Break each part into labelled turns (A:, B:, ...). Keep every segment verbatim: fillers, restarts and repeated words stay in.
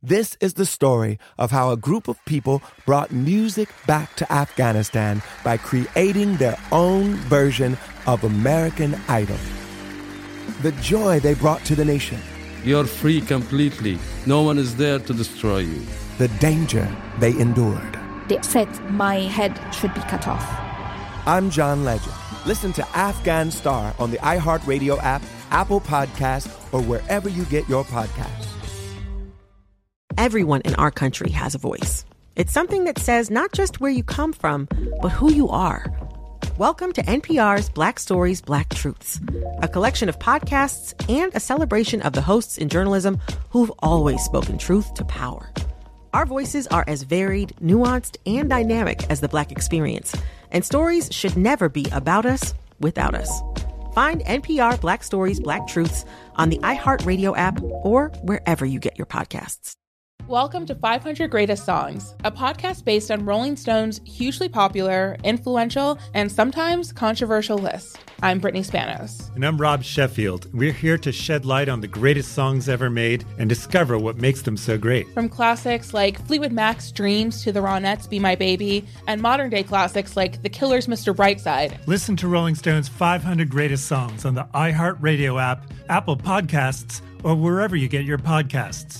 A: This is the story of how a group of people brought music back to Afghanistan by creating their own version of American Idol. The joy they brought to the nation.
B: You're free completely. No one is there to destroy you.
A: The danger they endured.
C: They said my head should be cut off.
A: I'm John Legend. Listen to Afghan Star on the iHeartRadio app, Apple Podcasts, or wherever you get your podcasts.
D: Everyone in our country has a voice. It's something that says not just where you come from, but who you are. Welcome to N P R's Black Stories, Black Truths, a collection of podcasts and a celebration of the hosts in journalism who've always spoken truth to power. Our voices are as varied, nuanced, and dynamic as the Black experience, and stories should never be about us without us. Find N P R Black Stories, Black Truths on the iHeartRadio app or wherever you get your podcasts.
E: Welcome to five hundred Greatest Songs, a podcast based on Rolling Stone's hugely popular, influential, and sometimes controversial list. I'm Brittany Spanos.
F: And I'm Rob Sheffield. We're here to shed light on the greatest songs ever made and discover what makes them so great.
E: From classics like Fleetwood Mac's Dreams to the Ronettes' Be My Baby, and modern-day classics like The Killers' Mister Brightside.
F: Listen to Rolling Stone's five hundred Greatest Songs on the iHeartRadio app, Apple Podcasts, or wherever you get your podcasts.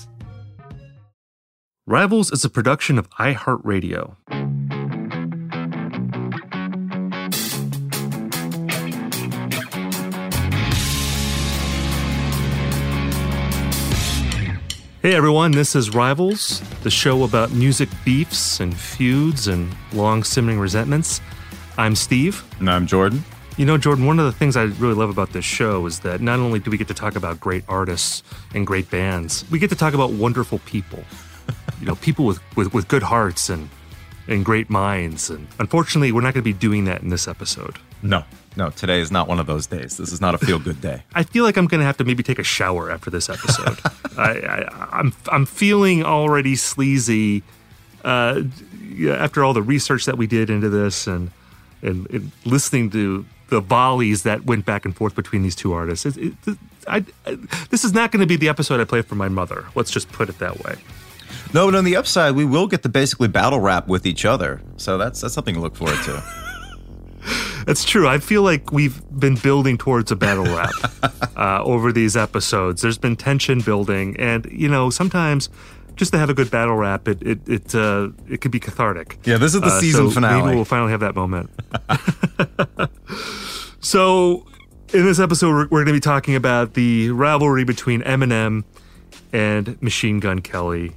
G: Rivals is a production of iHeartRadio. Hey everyone, this is Rivals, the show about music beefs and feuds and long simmering resentments. I'm Steve.
H: And I'm Jordan.
G: You know, Jordan, one of the things I really love about this show is that not only do we get to talk about great artists and great bands, we get to talk about wonderful people. You know, people with, with, with good hearts and, and great minds. And unfortunately, we're not going to be doing that in this episode.
H: No, no, today is not one of those days. This is not a feel-good day.
G: I feel like I'm going to have to maybe take a shower after this episode. I, I, I'm I'm feeling already sleazy uh, after all the research that we did into this and, and, and listening to the volleys that went back and forth between these two artists. It, it, I, I, this is not going to be the episode I play for my mother. Let's just put it that way.
H: No, but on the upside, we will get to basically battle rap with each other. So that's that's something to look forward to.
G: That's true. I feel like we've been building towards a battle rap uh, over these episodes. There's been tension building, and you know, sometimes just to have a good battle rap, it it it uh, it could be cathartic.
H: Yeah, this is the
G: uh,
H: season
G: so
H: finale.
G: Maybe we'll finally have that moment. So, in this episode, we're, we're going to be talking about the rivalry between Eminem and Machine Gun Kelly.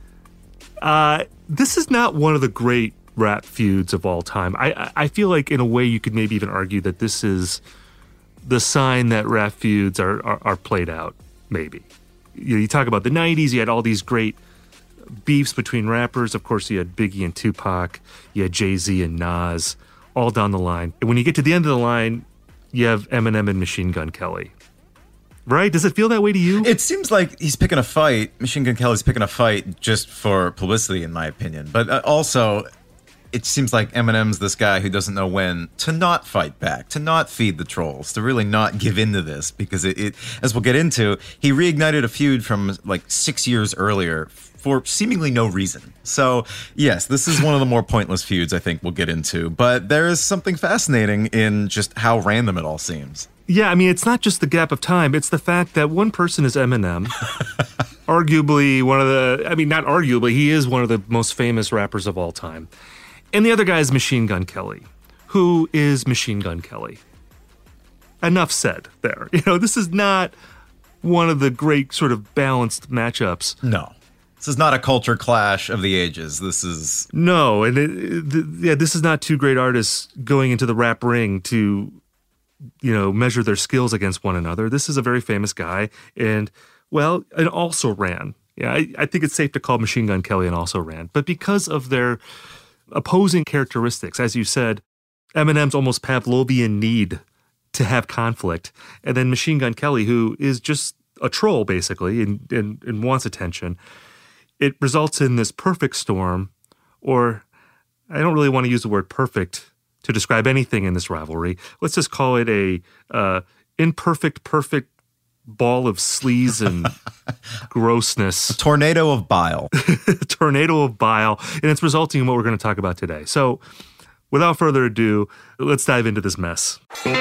G: Uh, this is not one of the great rap feuds of all time. I, I feel like in a way you could maybe even argue that this is the sign that rap feuds are, are, are played out, maybe. You know, you talk about the nineties, you had all these great beefs between rappers. Of course, you had Biggie and Tupac, you had Jay-Z and Nas, all down the line. And when you get to the end of the line, you have Eminem and Machine Gun Kelly. Right? Does it feel that way to you?
H: It seems like he's picking a fight. Machine Gun Kelly's picking a fight just for publicity, in my opinion. But uh, also, it seems like Eminem's this guy who doesn't know when to not fight back, to not feed the trolls, to really not give into this. Because, it, it as we'll get into, he reignited a feud from like six years earlier for seemingly no reason. So, yes, this is one of the more pointless feuds I think we'll get into. But there is something fascinating in just how random it all seems.
G: Yeah, I mean, it's not just the gap of time. It's the fact that one person is Eminem, arguably one of the, I mean, not arguably, he is one of the most famous rappers of all time. And the other guy is Machine Gun Kelly, who is Machine Gun Kelly. Enough said there. You know, this is not one of the great sort of balanced matchups.
H: No. This is not a culture clash of the ages. This is...
G: No, and it, it, yeah, this is not two great artists going into the rap ring to... you know, measure their skills against one another. This is a very famous guy, and, well, an also-ran. Yeah, I, I think it's safe to call Machine Gun Kelly an also-ran. But because of their opposing characteristics, as you said, Eminem's almost Pavlovian need to have conflict, and then Machine Gun Kelly, who is just a troll, basically, and, and, and wants attention, it results in this perfect storm, or I don't really want to use the word perfect to describe anything in this rivalry. Let's just call it a uh, imperfect, perfect ball of sleaze and grossness.
H: A tornado of bile.
G: A tornado of bile, and it's resulting in what we're going to talk about today. So, without further ado, let's dive into this mess.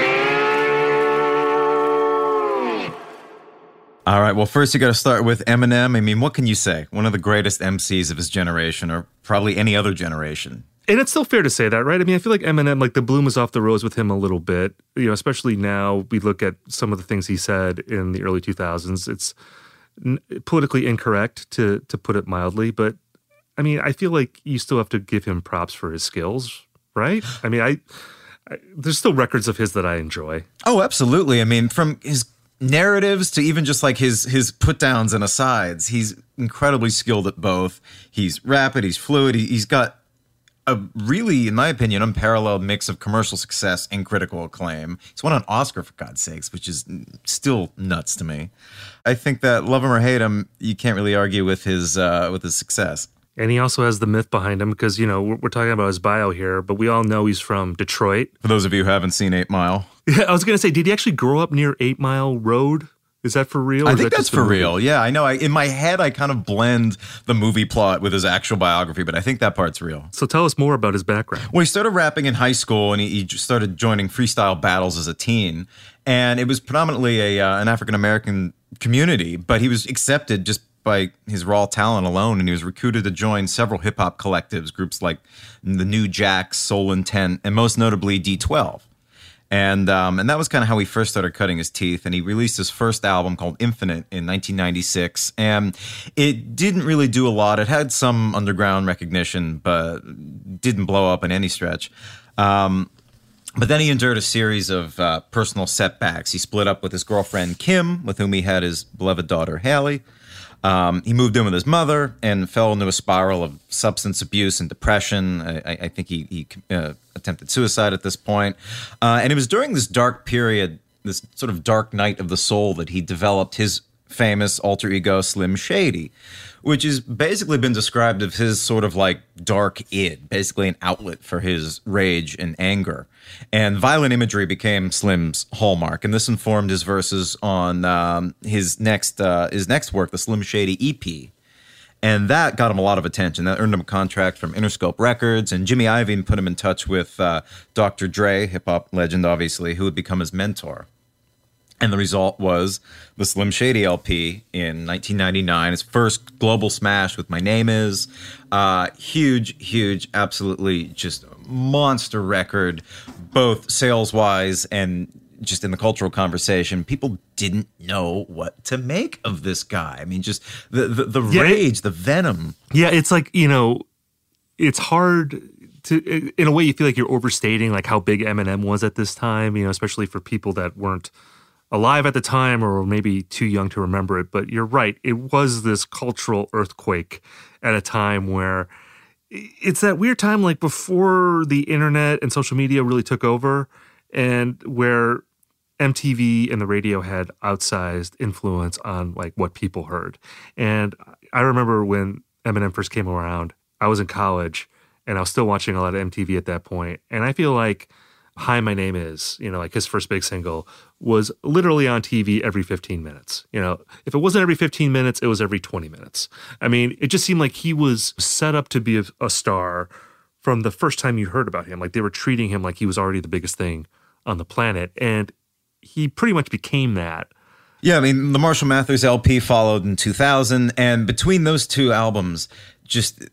H: All right, well, first you got to start with Eminem. I mean, what can you say? One of the greatest M Cs of his generation, or probably any other generation.
G: And it's still fair to say that, right? I mean, I feel like Eminem, like the bloom is off the rose with him a little bit. You know, especially now we look at some of the things he said in the early two thousands. It's n- politically incorrect, to to put it mildly. But, I mean, I feel like you still have to give him props for his skills, right? I mean, I, I there's still records of his that I enjoy.
H: Oh, absolutely. I mean, from his narratives to even just like his his put downs and asides, he's incredibly skilled at both. He's rapid, he's fluid, he, he's got a really, in my opinion, unparalleled mix of commercial success and critical acclaim. He's won an Oscar, for God's sakes, which is still nuts to me. I think that love him or hate him, you can't really argue with his uh, with his success.
G: And he also has the myth behind him because, you know, we're, we're talking about his bio here, but we all know he's from Detroit.
H: For those of you who haven't seen Eight Mile.
G: Yeah, I was going to say, did he actually grow up near Eight Mile Road? Is that for real?
H: I
G: think
H: think
G: that
H: that's for real. Yeah, I know. I, in my head, I kind of blend the movie plot with his actual biography, but I think that part's real.
G: So tell us more about his background.
H: Well, he started rapping in high school, and he, he just started joining freestyle battles as a teen. And it was predominantly a uh, an African-American community, but he was accepted just by his raw talent alone, and he was recruited to join several hip-hop collectives, groups like the New Jacks, Soul Intent, and most notably D twelve. And um, and that was kind of how he first started cutting his teeth. And he released his first album called Infinite in nineteen ninety-six. And it didn't really do a lot. It had some underground recognition, but didn't blow up in any stretch. Um, but then he endured a series of uh, personal setbacks. He split up with his girlfriend, Kim, with whom he had his beloved daughter, Haley. Um, he moved in with his mother and fell into a spiral of substance abuse and depression. I, I think he, he uh, attempted suicide at this point. Uh, and it was during this dark period, this sort of dark night of the soul, that he developed his famous alter ego, Slim Shady, which has basically been described as his sort of like dark id, basically an outlet for his rage and anger. And violent imagery became Slim's hallmark, and this informed his verses on um, his next uh, his next work, the Slim Shady E P. And that got him a lot of attention. That earned him a contract from Interscope Records, and Jimmy Iovine put him in touch with uh, Doctor Dre, hip-hop legend, obviously, who would become his mentor. And the result was the Slim Shady L P in nineteen ninety-nine, his first global smash with My Name Is. Uh, huge, huge, absolutely just monster record, both sales-wise and just in the cultural conversation. People didn't know what to make of this guy. I mean, just the, the, the
G: yeah,
H: rage, the venom.
G: Yeah, it's like, you know, it's hard to, in a way, you feel like you're overstating like how big Eminem was at this time, you know, especially for people that weren't alive at the time or maybe too young to remember it. But you're right. It was this cultural earthquake at a time where it's that weird time like before the internet and social media really took over, and where M T V and the radio had outsized influence on like what people heard. And I remember when Eminem first came around, I was in college and I was still watching a lot of M T V at that point. And I feel like Hi, My Name Is, you know, like his first big single, was literally on T V every fifteen minutes. You know, if it wasn't every fifteen minutes, it was every twenty minutes. I mean, it just seemed like he was set up to be a, a star from the first time you heard about him. Like they were treating him like he was already the biggest thing on the planet. And he pretty much became that.
H: Yeah, I mean, the Marshall Mathers L P followed in two thousand, and between those two albums, just,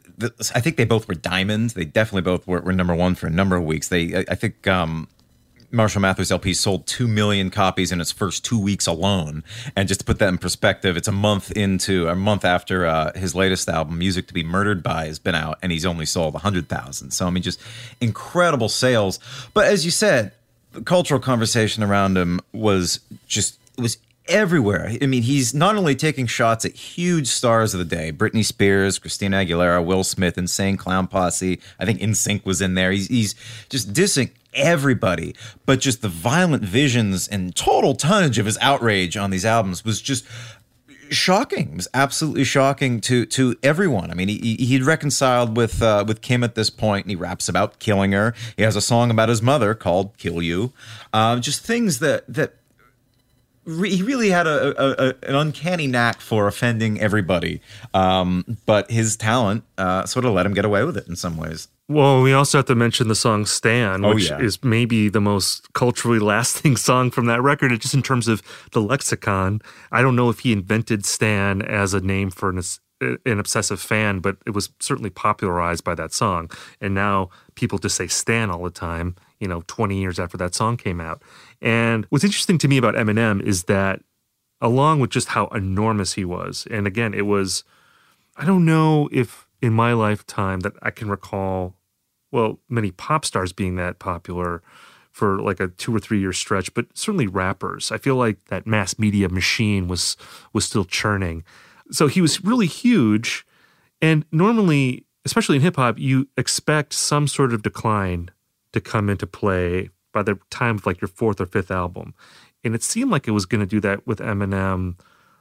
H: I think they both were diamonds. They definitely both were, were number one for a number of weeks. They, I, I think um, Marshall Mathers L P sold two million copies in its first two weeks alone. And just to put that in perspective, it's a month into, a month after uh, his latest album, Music to Be Murdered By, has been out, and he's only sold one hundred thousand. So, I mean, just incredible sales. But as you said, the cultural conversation around him was just, it was everywhere. I mean, he's not only taking shots at huge stars of the day, Britney Spears, Christina Aguilera, Will Smith, Insane Clown Posse. I think N Sync was in there. He's, he's just dissing everybody, but just the violent visions and total tonnage of his outrage on these albums was just shocking. It was absolutely shocking to to everyone. I mean, he, he'd reconciled with uh, with Kim at this point, and he raps about killing her. He has a song about his mother called "Kill You." Uh, just things that that re- he really had a, a, a an uncanny knack for offending everybody. Um, but his talent uh, sort of let him get away with it in some ways.
G: Well, we also have to mention the song Stan,
H: Oh,
G: which
H: yeah.
G: is maybe the most culturally lasting song from that record. It, just in terms of the lexicon, I don't know if he invented Stan as a name for an, an obsessive fan, but it was certainly popularized by that song. And now people just say Stan all the time, you know, twenty years after that song came out. And what's interesting to me about Eminem is that along with just how enormous he was, and again, it was, I don't know if in my lifetime that I can recall, well, many pop stars being that popular for like a two or three year stretch, but certainly rappers. I feel like that mass media machine was was still churning. So he was really huge. And normally, especially in hip hop, you expect some sort of decline to come into play by the time of like your fourth or fifth album. And it seemed like it was going to do that with Eminem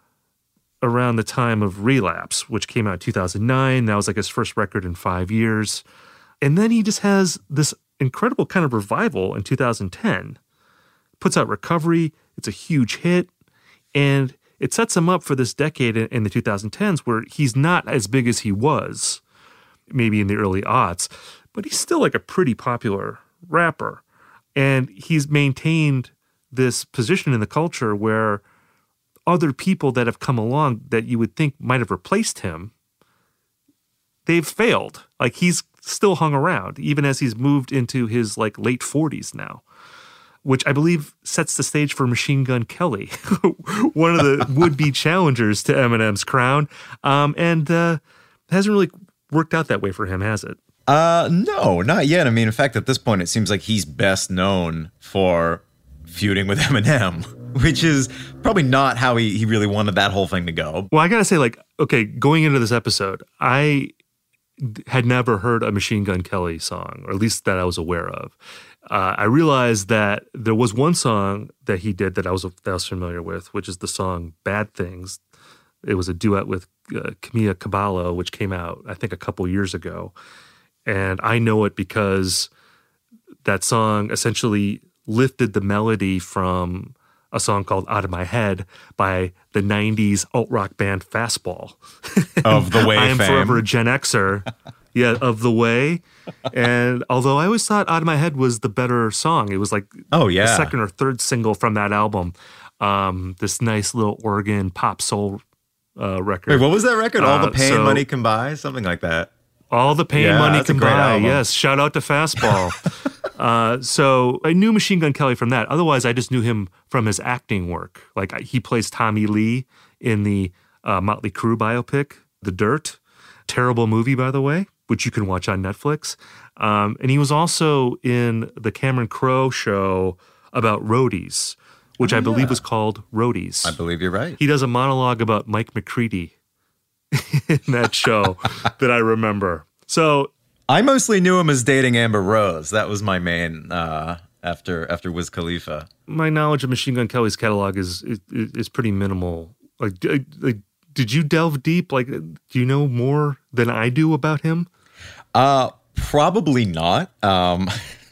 G: around the time of Relapse, which came out in two thousand nine. That was like his first record in five years. And then he just has this incredible kind of revival in two thousand ten. Puts out Recovery. It's a huge hit. And it sets him up for this decade in the two thousand tens where he's not as big as he was, maybe in the early aughts, but he's still like a pretty popular rapper. And he's maintained this position in the culture where other people that have come along that you would think might have replaced him, they've failed. Like he's still hung around, even as he's moved into his like late forties now, which I believe sets the stage for Machine Gun Kelly, one of the would-be challengers to Eminem's crown. Um, and uh, hasn't really worked out that way for him, has it?
H: Uh, no, not yet. I mean, in fact, at this point, it seems like he's best known for feuding with Eminem, which is probably not how he, he really wanted that whole thing to go.
G: Well, I gotta say, like, okay, going into this episode, I had never heard a Machine Gun Kelly song, or at least that I was aware of. Uh, I realized that there was one song that he did that I was that I was familiar with, which is the song "Bad Things." It was a duet with uh, Camila Cabello, which came out, I think, a couple years ago. And I know it because that song essentially lifted the melody from a song called Out of My Head by the nineties alt-rock band Fastball.
H: Of The Way
G: I am
H: fame.
G: forever a Gen Xer. Yeah, of The Way. And although I always thought Out of My Head was the better song, it was like
H: Oh, yeah.
G: the second or third single from that album. Um, this nice little organ pop soul uh, record.
H: Wait, what was that record? All the
G: Uh,
H: Pain
G: so-
H: Money Can Buy? Something like that.
G: All the Pain
H: Yeah,
G: Money
H: that's a
G: Can
H: great
G: Buy.
H: album.
G: Yes, shout out to Fastball. uh, so I knew Machine Gun Kelly from that. Otherwise, I just knew him from his acting work. Like he plays Tommy Lee in the uh, Motley Crue biopic, The Dirt. Terrible movie, by the way, which you can watch on Netflix. Um, and he was also in the Cameron Crowe show about roadies, which
H: Oh,
G: I believe
H: yeah.
G: was called Roadies.
H: I believe you're right.
G: He does a monologue about Mike McCready in that show that I remember. So
H: I mostly knew him as dating Amber Rose. That was my main uh, after after Wiz Khalifa.
G: my knowledge of Machine Gun Kelly's catalog is is, is pretty minimal. Like, d- like, did you delve deep? Like, do you know more than I do about him?
H: Uh, probably not. Um,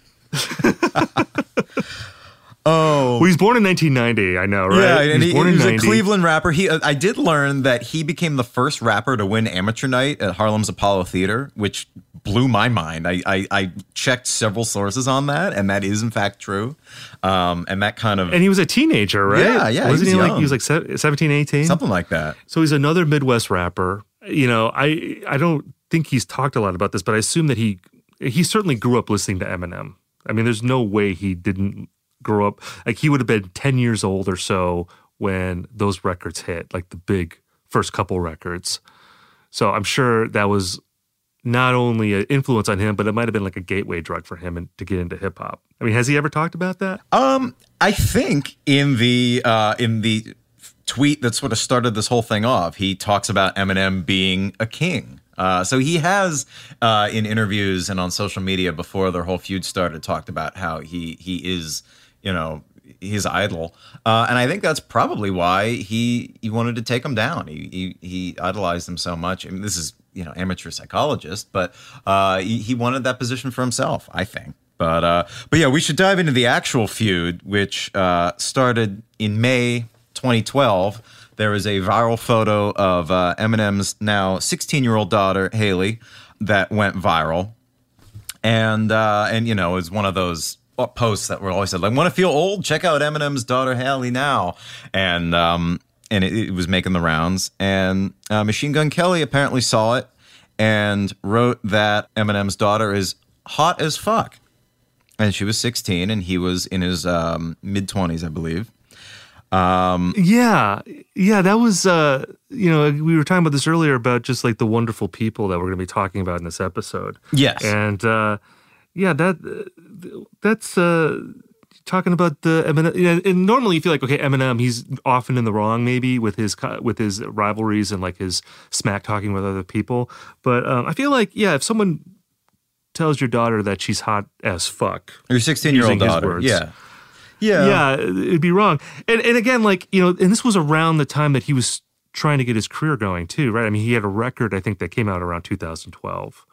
H: oh,
G: Well, he's born in nineteen ninety. I know, right?
H: yeah, and
G: he's
H: he,
G: born
H: he
G: in
H: was a
G: ninety.
H: Cleveland rapper. He, uh, I did learn that he became the first rapper to win amateur night at Harlem's Apollo Theater, which blew my mind. I, I, I checked several sources on that, and that is in fact true. Um, and that kind of
G: And he was a teenager, right?
H: Yeah, yeah, he
G: Wasn't
H: was
G: he, like
H: young.
G: he was like se- seventeen, eighteen?
H: something like that.
G: So he's another Midwest rapper. You know, I I don't think he's talked a lot about this, but I assume that he he certainly grew up listening to Eminem. I mean, there's no way he didn't grow up. Like, he would have been ten years old or so when those records hit, like the big first couple records. So I'm sure that was not only an influence on him, but it might have been like a gateway drug for him and to get into hip hop. I mean, has he ever talked about that?
H: Um, I think in the uh, in the tweet that sort of started this whole thing off, he talks about Eminem being a king. Uh, so he has, uh, in interviews and on social media before their whole feud started, talked about how he he is, you know, his idol, uh, and I think that's probably why he he wanted to take him down. He he, he idolized him so much. I mean, this is, you know, amateur psychologist, but uh, he, he wanted that position for himself, I think. But uh, but yeah, we should dive into the actual feud, which uh, started in May twenty twelve, there was a viral photo of uh, Eminem's now sixteen-year-old daughter, Haley, that went viral. And, uh, and you know, it was one of those posts that were always said, like, want to feel old? Check out Eminem's daughter, Haley, now. And um, and it, it was making the rounds. And uh, Machine Gun Kelly apparently saw it and wrote that Eminem's daughter is hot as fuck. And she was sixteen, and he was in his um, mid-twenties, I believe. Um,
G: yeah, yeah, that was, uh, you know, we were talking about this earlier about just like the wonderful people that we're going to be talking about in this episode.
H: Yes.
G: And, uh, yeah, that uh, that's uh, talking about the Eminem. You know, and normally you feel like, okay, Eminem, he's often in the wrong maybe with his with his rivalries and like his smack talking with other people. But um, I feel like, yeah, if someone tells your daughter that she's hot as fuck.
H: Your sixteen-year-old daughter,
G: words,
H: yeah. Yeah.
G: Yeah, it'd be wrong. And and again, like, you know, and this was around the time that he was trying to get his career going too, right? I mean, he had a record, I think, that came out around two thousand twelve.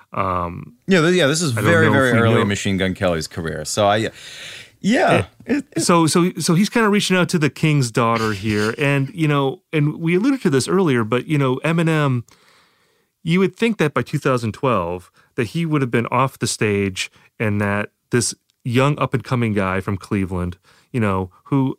G: Um,
H: yeah, yeah, this is very, very early in Machine Gun Kelly's career. So, I, yeah.
G: It, it, so so, so he's kind of reaching out to the king's daughter here. And, you know, and we alluded to this earlier, but, you know, Eminem, you would think that by two thousand twelve, that he would have been off the stage and that this young up-and-coming guy from Cleveland, you know, who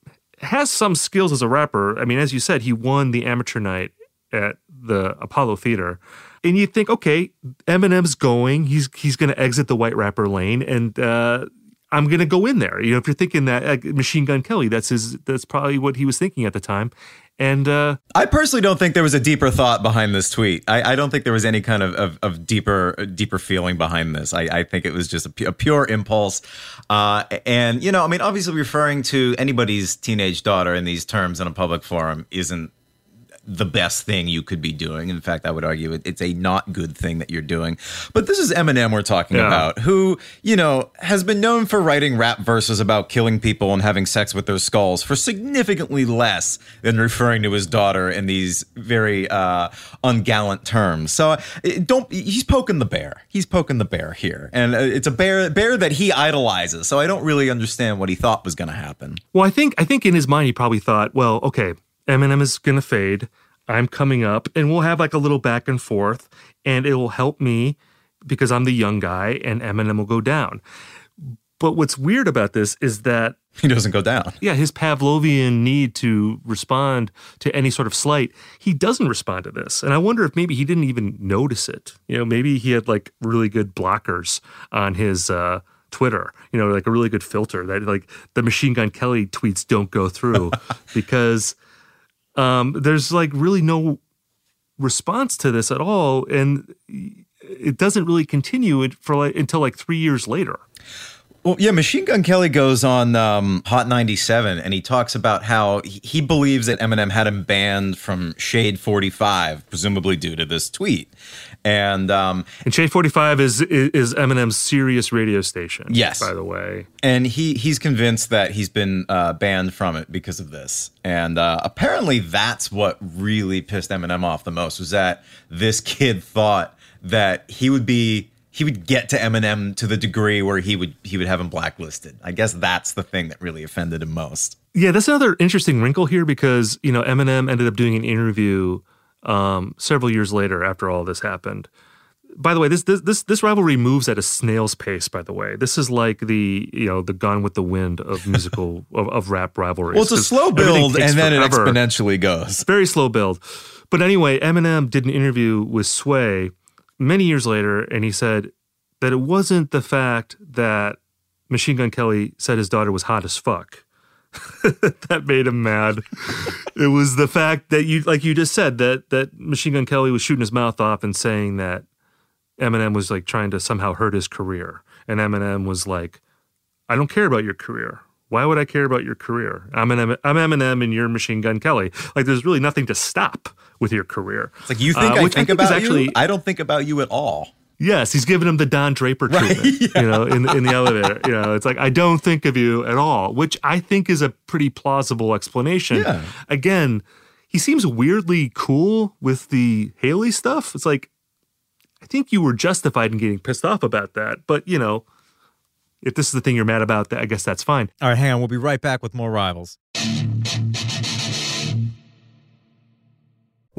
G: has some skills as a rapper. I mean, as you said, he won the amateur night at the Apollo Theater. And you think, okay, Eminem's going. He's he's going to exit the white rapper lane, and uh, I'm going to go in there. You know, if you're thinking that uh, Machine Gun Kelly, that's his. That's probably what he was thinking at the time. And uh,
H: I personally don't think there was a deeper thought behind this tweet. I, I don't think there was any kind of, of, of deeper deeper feeling behind this. I, I think it was just a, pu- a pure impulse. Uh, and, you know, I mean, obviously referring to anybody's teenage daughter in these terms in a public forum isn't the best thing you could be doing. In fact, I would argue it, it's a not good thing that you're doing. But this is Eminem we're talking
G: yeah.
H: about, who, you know, has been known for writing rap verses about killing people and having sex with their skulls for significantly less than referring to his daughter in these very uh, ungallant terms. So it, don't he's poking the bear. He's poking the bear here. And it's a bear bear that he idolizes. So I don't really understand what he thought was going to happen.
G: Well, I think I think in his mind he probably thought, well, okay, Eminem is going to fade. I'm coming up, and we'll have like a little back and forth, and it will help me because I'm the young guy, and Eminem will go down. But what's weird about this is that
H: he doesn't go down.
G: Yeah, his Pavlovian need to respond to any sort of slight, he doesn't respond to this. And I wonder if maybe he didn't even notice it. You know, maybe he had like really good blockers on his uh, Twitter, you know, like a really good filter that like the Machine Gun Kelly tweets don't go through because um, there's like really no response to this at all. And it doesn't really continue it for like until like three years later.
H: Well, yeah, Machine Gun Kelly goes on um, Hot ninety-seven, and he talks about how he believes that Eminem had him banned from Shade forty-five, presumably due to this tweet. And um,
G: and Shade forty-five is is Eminem's Sirius radio station.
H: Yes,
G: by the way.
H: And he he's convinced that he's been uh, banned from it because of this. And uh, apparently, that's what really pissed Eminem off the most, was that this kid thought that he would be. He would get to Eminem to the degree where he would he would have him blacklisted. I guess that's the thing that really offended him most.
G: Yeah, that's another interesting wrinkle here because, you know, Eminem ended up doing an interview um, several years later after all this happened. By the way, this this this this rivalry moves at a snail's pace, by the way. This is like the, you know, the Gone with the Wind of musical of, of rap rivalries.
H: Well, it's a slow build and then
G: forever.
H: It exponentially goes.
G: Very slow build. But anyway, Eminem did an interview with Sway many years later, and he said that it wasn't the fact that Machine Gun Kelly said his daughter was hot as fuck that made him mad. It was the fact that you, like you just said, that that Machine Gun Kelly was shooting his mouth off and saying that Eminem was like trying to somehow hurt his career, and Eminem was like, "I don't care about your career. Why would I care about your career? I'm an I'm Eminem and you're Machine Gun Kelly. Like, there's really nothing to stop with your career."
H: It's like, you think uh, I think, I think about actually, you? I don't think about you at all.
G: Yes, he's giving him the Don Draper treatment, right, yeah. you know, in in the elevator. You know, it's like, I don't think of you at all, which I think is a pretty plausible explanation.
H: Yeah.
G: Again, he seems weirdly cool with the Haley stuff. It's like, I think you were justified in getting pissed off about that, but you know, if this is the thing you're mad about, I guess that's fine.
I: All right, hang on. We'll be right back with more Rivals.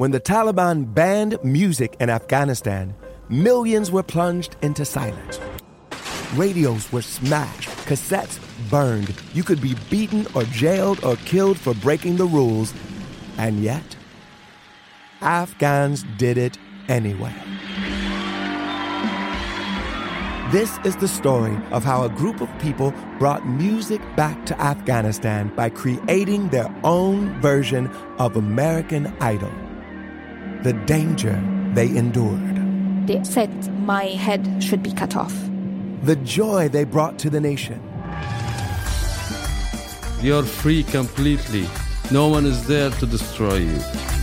A: When the Taliban banned music in Afghanistan, millions were plunged into silence. Radios were smashed, cassettes burned. You could be beaten or jailed or killed for breaking the rules. And yet, Afghans did it anyway. This is the story of how a group of people brought music back to Afghanistan by creating their own version of American Idol. The danger they endured.
C: They said my head should be cut off.
A: The joy they brought to the nation.
B: You're free completely. No one is there to destroy you.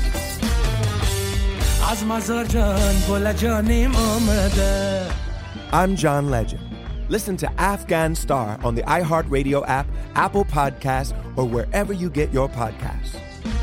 A: I'm John Legend. Listen to Afghan Star on the iHeartRadio app, Apple Podcasts, or wherever you get your podcasts.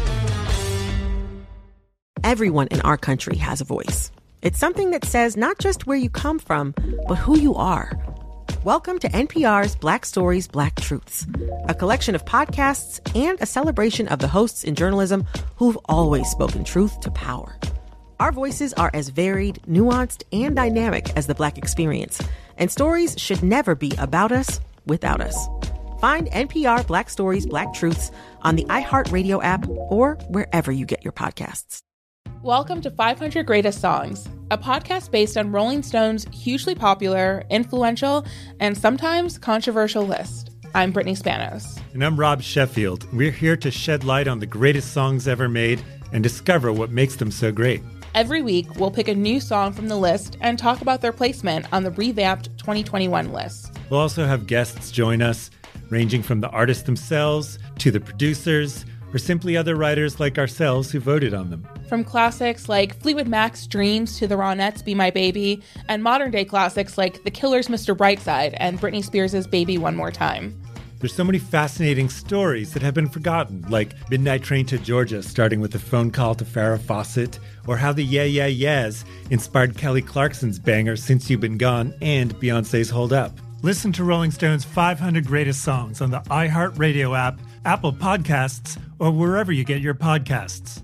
D: Everyone in our country has a voice. It's something that says not just where you come from, but who you are. Welcome to N P R's Black Stories, Black Truths, a collection of podcasts and a celebration of the hosts in journalism who've always spoken truth to power. Our voices are as varied, nuanced, and dynamic as the Black experience, and stories should never be about us without us. Find N P R Black Stories, Black Truths on the iHeartRadio app or wherever you get your podcasts.
E: Welcome to five hundred Greatest Songs, a podcast based on Rolling Stone's hugely popular, influential, and sometimes controversial list. I'm Brittany Spanos.
F: And I'm Rob Sheffield. We're here to shed light on the greatest songs ever made and discover what makes them so great.
E: Every week, we'll pick a new song from the list and talk about their placement on the revamped twenty twenty-one list.
F: We'll also have guests join us, ranging from the artists themselves to the producers, or simply other writers like ourselves who voted on them.
E: From classics like Fleetwood Mac's Dreams to the Ronettes' Be My Baby, and modern-day classics like The Killer's Mister Brightside and Britney Spears' Baby One More Time.
F: There's so many fascinating stories that have been forgotten, like Midnight Train to Georgia, starting with a phone call to Farrah Fawcett, or how the Yeah Yeah Yeahs inspired Kelly Clarkson's banger Since You've Been Gone and Beyoncé's Hold Up. Listen to Rolling Stone's five hundred Greatest Songs on the iHeartRadio app, Apple Podcasts, or wherever you get your podcasts.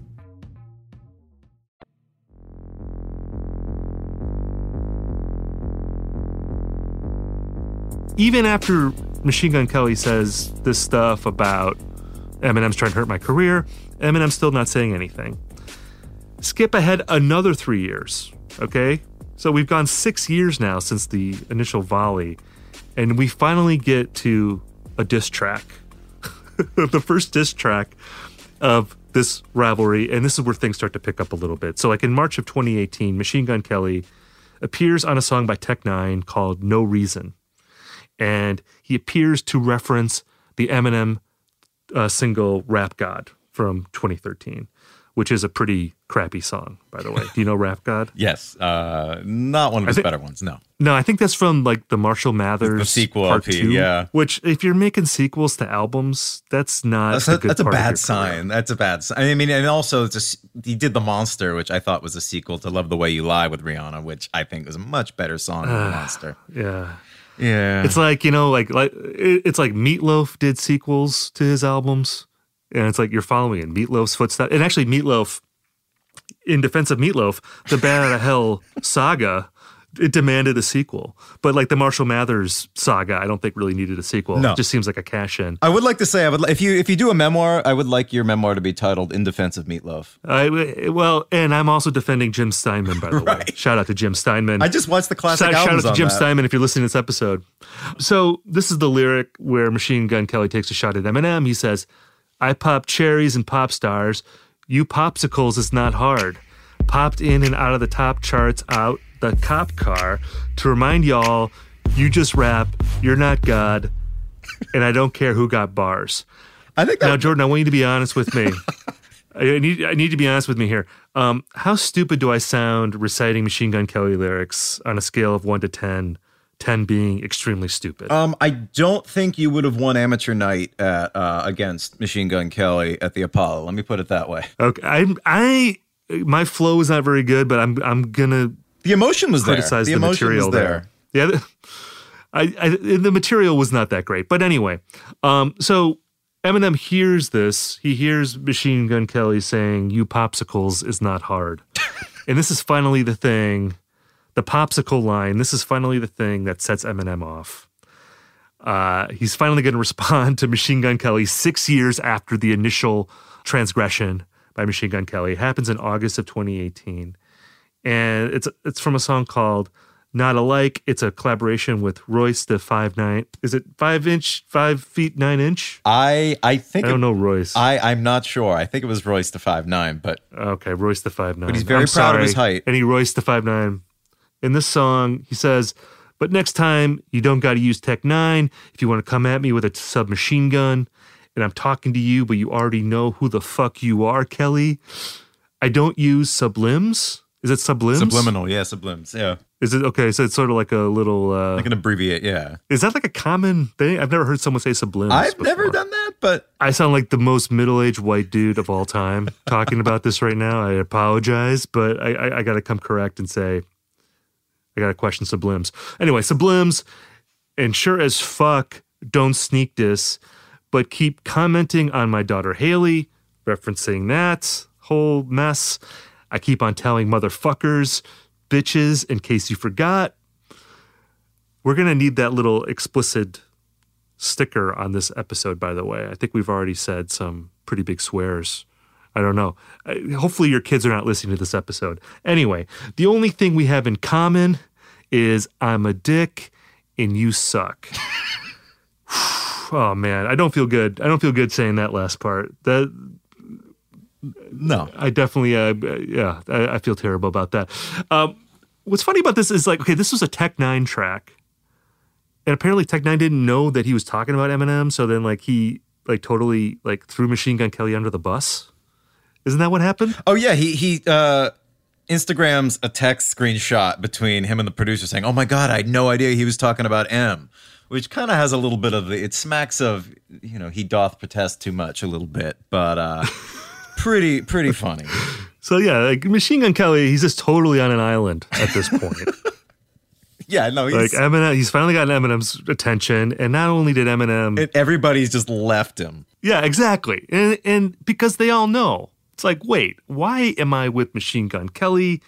G: Even after Machine Gun Kelly says this stuff about Eminem's trying to hurt my career, Eminem's still not saying anything. Skip ahead another three years, okay? So we've gone six years now since the initial volley, and we finally get to a diss track. The first diss track of this rivalry, and this is where things start to pick up a little bit. So like in March of twenty eighteen, Machine Gun Kelly appears on a song by Tech Nine called No Reason. And he appears to reference the Eminem uh, single Rap God from twenty thirteen, which is a pretty crappy song, by the way. Do you know Rap God?
H: Yes. Uh, not one of his think, better ones, no.
G: No, I think that's from like the Marshall Mathers
H: the sequel
G: part
H: L P,
G: two,
H: yeah.
G: Which, if you're making sequels to albums, that's not
H: that's
G: a,
H: a
G: good
H: That's a
G: part
H: bad
G: of
H: sign.
G: career.
H: That's a bad sign. I mean, and also it's a, he did The Monster, which I thought was a sequel to Love the Way You Lie with Rihanna, which I think was a much better song than The Monster.
G: Yeah.
H: Yeah.
G: It's like, you know, like like it's like Meatloaf did sequels to his albums, and it's like you're following in Meatloaf's footsteps. And actually, Meatloaf, in defense of Meatloaf, the Bad Out of Hell saga, it demanded a sequel. But like the Marshall Mathers saga, I don't think really needed a sequel.
H: No.
G: It just seems like a cash-in.
H: I would like to say, I would if you if you do a memoir, I would like your memoir to be titled In Defense of Meatloaf.
G: I, well, and I'm also defending Jim Steinman, by the
H: right.
G: way. Shout out to Jim Steinman.
H: I just watched the classic
G: shout,
H: albums
G: shout out to Jim
H: on that.
G: Steinman if you're listening to this episode. So this is the lyric where Machine Gun Kelly takes a shot at Eminem. He says, I pop cherries and pop stars. You popsicles is not hard. Popped in and out of the top charts out the cop car to remind y'all, you just rap, you're not God, and I don't care who got bars.
H: I think that
G: now, Jordan, I want you to be honest with me. I need I need to be honest with me here. Um, how stupid do I sound reciting Machine Gun Kelly lyrics on a scale of one to ten? ten being extremely stupid.
H: Um, I don't think you would have won amateur night at, uh, against Machine Gun Kelly at the Apollo. Let me put it that way.
G: Okay, I I my flow is not very good, but I'm I'm gonna.
H: The emotion was there.
G: Criticize
H: the,
G: the
H: emotion
G: material
H: was there.
G: there. Yeah, I, I the material was not that great, but anyway. Um, so Eminem hears this. He hears Machine Gun Kelly saying, "You popsicles is not hard." And this is finally the thing, the popsicle line. This is finally the thing that sets Eminem off. Uh, he's finally going to respond to Machine Gun Kelly six years after the initial transgression by Machine Gun Kelly. It happens in August of twenty eighteen. And it's it's from a song called Not Alike. It's a collaboration with Royce the five nine. Is it five inch, five feet nine inch?
H: I I think
G: I don't
H: it,
G: know Royce.
H: I I'm not sure. I think it was Royce the five nine, but
G: okay, Royce the five nine.
H: But he's very
G: I'm
H: proud
G: sorry.
H: of his height.
G: And he Royce the five nine. In this song, he says, "But next time you don't got to use Tech nine if you want to come at me with a submachine gun, and I'm talking to you, but you already know who the fuck you are, Kelly. I don't use sublims." Is it sublims?
H: Subliminal, yeah, sublims, yeah.
G: Is it okay? So it's sort of like a little. Uh,
H: I can abbreviate, yeah.
G: Is that like a common thing? I've never heard someone say sublims.
H: I've
G: before.
H: never done that, but
G: I sound like the most middle-aged white dude of all time talking about this right now. I apologize, but I, I, I got to come correct and say I got to question sublims. Anyway, sublims, and sure as fuck, don't sneak this, but keep commenting on my daughter Haley, referencing that whole mess. I keep on telling motherfuckers, bitches, in case you forgot. We're going to need that little explicit sticker on this episode, by the way. I think we've already said some pretty big swears. I don't know. Hopefully your kids are not listening to this episode. Anyway, the only thing we have in common is I'm a dick and you suck. Oh, man. I don't feel good. I don't feel good saying that last part. That...
H: No,
G: I definitely, uh, yeah, I, I feel terrible about that. Um, what's funny about this is like, okay, this was a Tech nine track, and apparently Tech nine didn't know that he was talking about Eminem, so then like he like totally like threw Machine Gun Kelly under the bus. Isn't that what happened?
H: Oh yeah, he he uh, Instagrams a text screenshot between him and the producer saying, "Oh my god, I had no idea he was talking about M," which kind of has a little bit of the, it smacks of, you know, he doth protest too much a little bit, but. uh Pretty, pretty funny.
G: So yeah, like Machine Gun Kelly, he's just totally on an island at this point.
H: Yeah, no, he's
G: like Eminem. He's finally gotten Eminem's attention, and not only did Eminem,
H: it, everybody's just left him.
G: Yeah, exactly, and and because they all know, it's like, wait, why am I with Machine Gun Kelly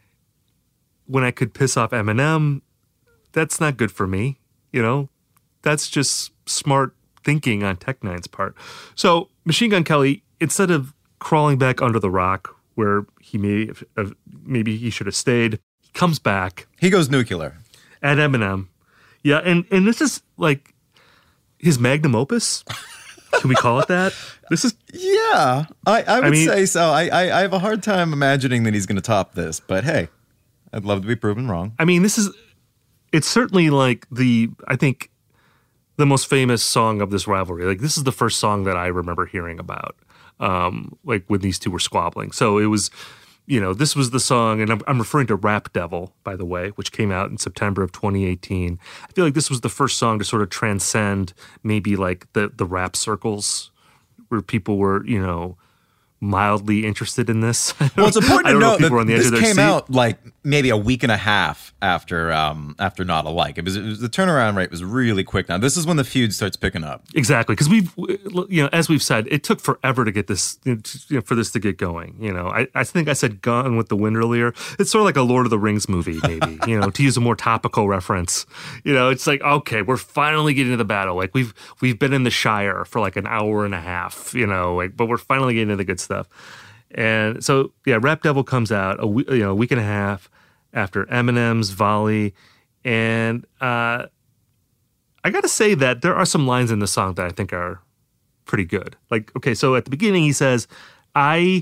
G: when I could piss off Eminem? That's not good for me, you know. That's just smart thinking on Tech nine's part. So Machine Gun Kelly, instead of crawling back under the rock where he may have, maybe he should have stayed, he comes back.
H: He goes nuclear.
G: At Eminem. Yeah, and, and this is like his magnum opus. Can we call it that? This is
H: Yeah, I, I would
G: I mean,
H: say so. I, I, I have a hard time imagining that he's going to top this, but hey, I'd love to be proven wrong.
G: I mean, this is, it's certainly like the, I think, the most famous song of this rivalry. Like, this is the first song that I remember hearing about. Um, like when these two were squabbling. So it was, you know, this was the song, and I'm, I'm referring to Rap Devil, by the way, which came out in September of twenty eighteen. I feel like this was the first song to sort of transcend maybe like the, the rap circles where people were, you know, mildly interested in this.
H: Well, it's important to note that
G: on the edge
H: this
G: of their
H: came
G: seat.
H: out like maybe a week and a half after um, after Not Alike. It was, it was the turnaround rate was really quick. Now this is when the feud starts picking up.
G: Exactly, because we've, you know, as we've said, it took forever to get this, you know, for this to get going. You know, I, I think I said Gone with the Wind earlier. It's sort of like a Lord of the Rings movie, maybe. You know, to use a more topical reference. You know, it's like, okay, we're finally getting to the battle. Like we've we've been in the Shire for like an hour and a half. You know, like, but we're finally getting to the good stuff. And so, yeah, Rap Devil comes out a week, you know, a week and a half after Eminem's Volley, and uh, I got to say that there are some lines in the song that I think are pretty good. Like, okay, so at the beginning he says, "I."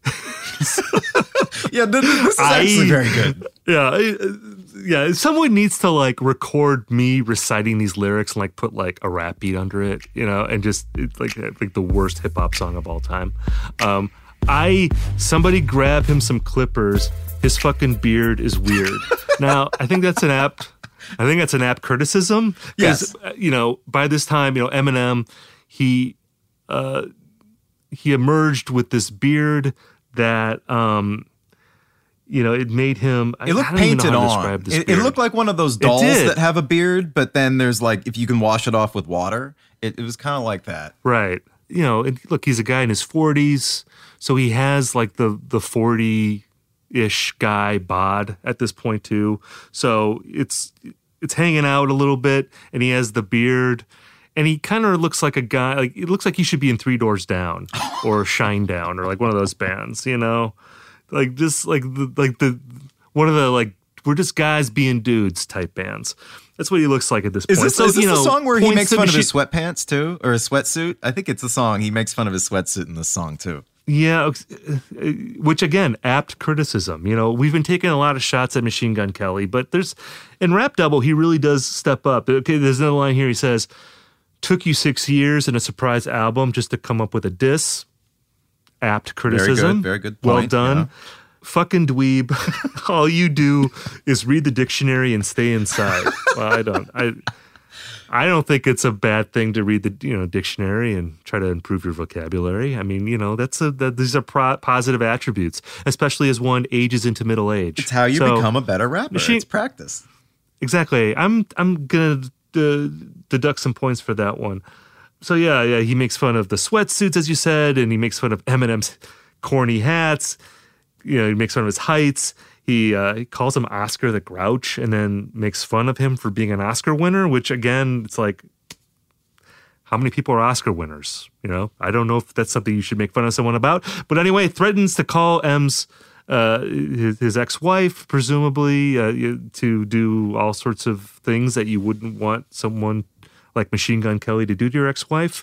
H: Yeah, this is
G: I,
H: actually very good.
G: Yeah, yeah. Someone needs to like record me reciting these lyrics and like put like a rap beat under it, you know, and just it's like like the worst hip hop song of all time. Um, I somebody grab him some clippers. His fucking beard is weird. Now, I think that's an apt. I think that's an apt criticism.
H: Yes,
G: you know, by this time, you know, Eminem, he uh, he emerged with this beard that um, You know, it made him.
H: It looked
G: I don't even know
H: painted
G: how to
H: on.
G: describe this
H: It, it
G: beard.
H: looked like one of those dolls
G: did.
H: that have a beard, but then there's like, if you can wash it off with water, it, it was kind of like that.
G: Right. You know, and look, he's a guy in his forties, so he has like the the forty-ish guy bod at this point too. So it's it's hanging out a little bit, and he has the beard, and he kind of looks like a guy. Like it looks like he should be in Three Doors Down or Shine Down or like one of those bands. You know, like just like the like the one of the like we're just guys being dudes type bands. That's what he looks like at this point.
H: Is this,
G: so,
H: is this
G: you know,
H: the song where he
G: points
H: makes
G: to
H: fun of
G: machi-
H: his sweatpants too? Or his sweatsuit? I think it's the song. He makes fun of his sweatsuit in this song too.
G: Yeah, uh, which again, apt criticism. You know, we've been taking a lot of shots at Machine Gun Kelly, but there's, in Rap Double, he really does step up. Okay, there's another line here. He says, took you six years and a surprise album just to come up with a diss. Apt criticism.
H: Very good, very good
G: Well
H: point,
G: done.
H: yeah.
G: Fucking dweeb. All you do is read the dictionary and stay inside. Well, I don't. I I don't think it's a bad thing to read the you know dictionary and try to improve your vocabulary. I mean, you know, that's a that, these are pro- positive attributes, especially as one ages into middle age.
H: It's how you
G: So,
H: become a better rapper.
G: Machine-
H: It's practice.
G: Exactly. I'm I'm gonna uh, deduct some points for that one. So yeah, yeah, he makes fun of the sweatsuits, as you said, and he makes fun of Eminem's corny hats. You know, he makes fun of his heights. He, uh, he calls him Oscar the Grouch, and then makes fun of him for being an Oscar winner. Which again, it's like, how many people are Oscar winners? You know, I don't know if that's something you should make fun of someone about. But anyway, threatens to call M's uh, his, his ex-wife, presumably, uh, to do all sorts of things that you wouldn't want someone like Machine Gun Kelly to do to your ex-wife.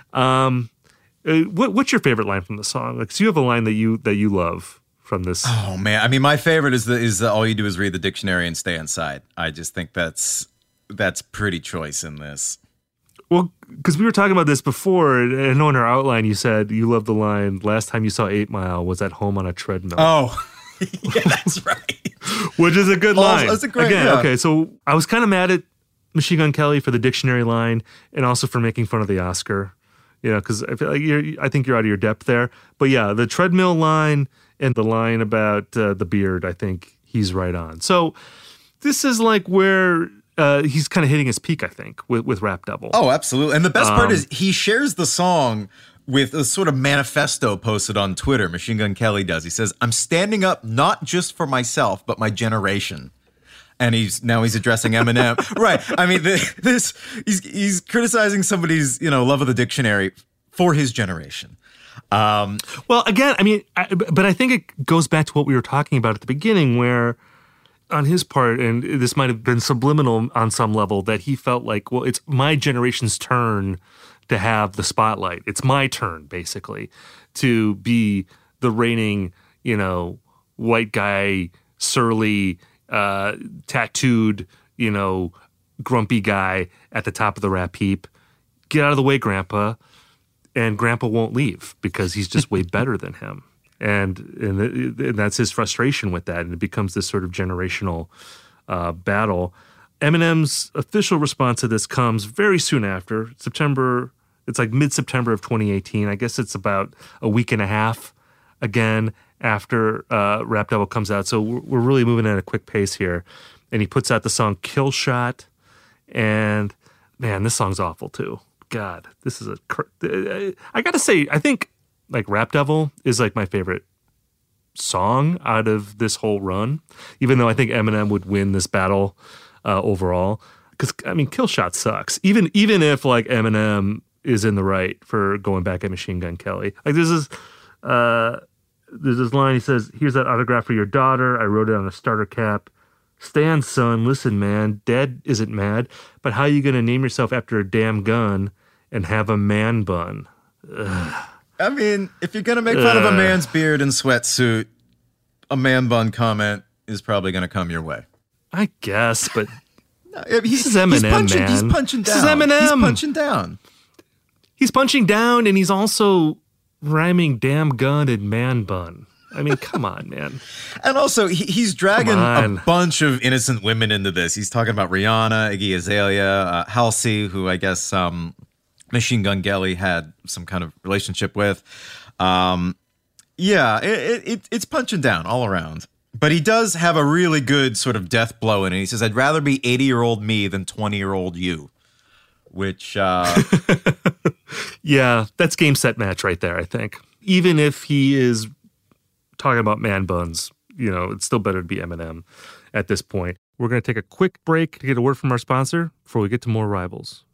G: Um, uh, what, what's your favorite line from the song? Like, so you have a line that you that you love from this.
H: Oh man, I mean, my favorite is the is the all you do is read the dictionary and stay inside. I just think that's that's pretty choice in this.
G: Well, because we were talking about this before, and I know in our outline you said you love the line, last time you saw eight mile was at home on a treadmill.
H: Oh, yeah, that's right.
G: Which is a good
H: Oh,
G: line.
H: that's a great-
G: Again,
H: yeah.
G: okay, so I was kind of mad at Machine Gun Kelly for the dictionary line and also for making fun of the Oscar. You know, because I feel like you're, I think you're out of your depth there. But yeah, the treadmill line and the line about uh, the beard, I think he's right on. So this is like where uh, he's kind of hitting his peak, I think, with, with Rap Double.
H: Oh, absolutely. And the best part
G: Um,
H: is he shares the song with a sort of manifesto posted on Twitter. Machine Gun Kelly does. He says, "I'm standing up not just for myself, but my generation." And he's now he's addressing Eminem. Right. I mean, the, this he's he's criticizing somebody's, you know, love of the dictionary for his generation. Um,
G: Well, again, I mean, I, but I think it goes back to what we were talking about at the beginning, where on his part, and this might have been subliminal on some level, that he felt like, well, it's my generation's turn to have the spotlight. It's my turn, basically, to be the reigning, you know, white guy, surly, uh, tattooed, you know, grumpy guy at the top of the rap heap. Get out of the way, Grandpa. And Grandpa won't leave because he's just way better than him. And, and and that's his frustration with that. And it becomes this sort of generational uh, battle. Eminem's official response to this comes very soon after, September, it's like mid-September of twenty eighteen. I guess it's about a week and a half, again, after uh, Rap Double comes out. So we're, we're really moving at a quick pace here. And he puts out the song Kill Shot. And, man, this song's awful, too. God, this is a. cr- I gotta say, I think like Rap Devil is like my favorite song out of this whole run, even though I think Eminem would win this battle uh, overall. Because I mean, Kill Shot sucks. Even even if like Eminem is in the right for going back at Machine Gun Kelly. Like there's this uh, there's this line. He says, "Here's that autograph for your daughter. I wrote it on a starter cap. Stand, son. Listen, man. Dad isn't mad, but how you gonna name yourself after a damn gun and have a man bun?" Ugh.
H: I mean, if you're going to make fun of a man's beard and sweatsuit, a man bun comment is probably going to come your way.
G: I guess, but
H: He's,
G: this is Eminem,
H: he's punching,
G: man.
H: He's punching down.
G: This is Eminem.
H: He's punching down.
G: He's punching down, and he's also rhyming damn gun and man bun. I mean, come on, man.
H: And also, he, he's dragging
G: Come on.
H: a bunch of innocent women into this. He's talking about Rihanna, Iggy Azalea, uh, Halsey, who I guess um, Machine Gun Kelly had some kind of relationship with. Um, yeah, it, it, it's punching down all around. But he does have a really good sort of death blow in it. He says, I'd rather be eighty-year-old me than twenty-year-old you. Which, uh...
G: yeah, that's game, set, match right there, I think. Even if he is talking about man buns, you know, it's still better to be Eminem at this point. We're going to take a quick break to get a word from our sponsor before we get to more rivals.